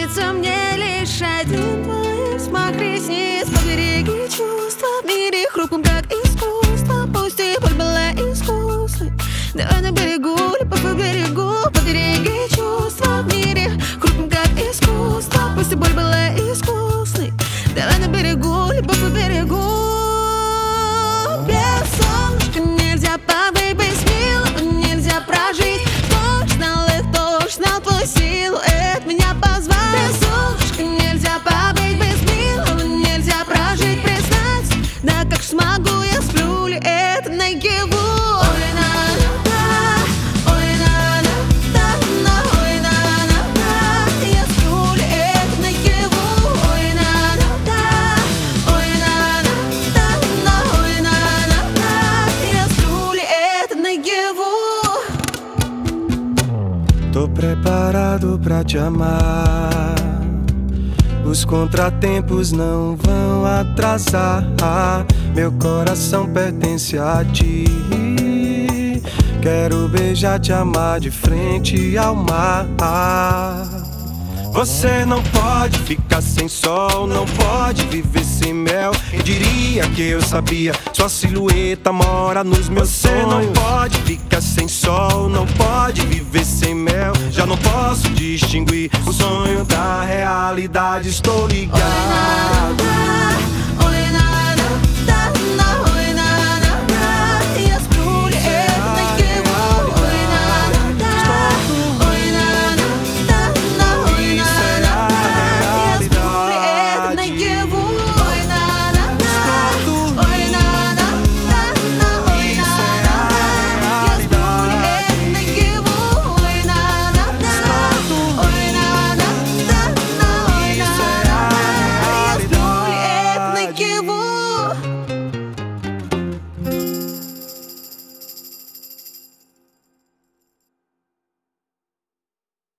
Снится мне лишь один твой взмах ресниц. Побереги чувства в мире хрупком, как искусство. Пусть и боль была искусной. Давай на берегу, любовь по берегу. Побереги чувства в мире хрупком, как искусство. Пусть и боль была искусной. Давай на берегу, любовь по берегу. Без солнышка нельзя побыть, без милого нельзя прожить. Кто ж знал твою силуэт меня позвал. Без солнышка нельзя побыть, без милого нельзя прожить. Признаться, да как ж смогу я, сплю ли это наяву? Tô preparado pra te amar. Os contratempos não vão atrasar. Meu coração pertence a ti. Quero beijar, te amar de frente ao mar. Você não pode ficar sem sol, não pode viver sem mel. Quem diria que eu sabia? Sua silhueta mora nos meus sonhos. Você não pode ficar sem sol, não pode viver sem mel. Já não posso distinguir o sonho da realidade, estou ligado.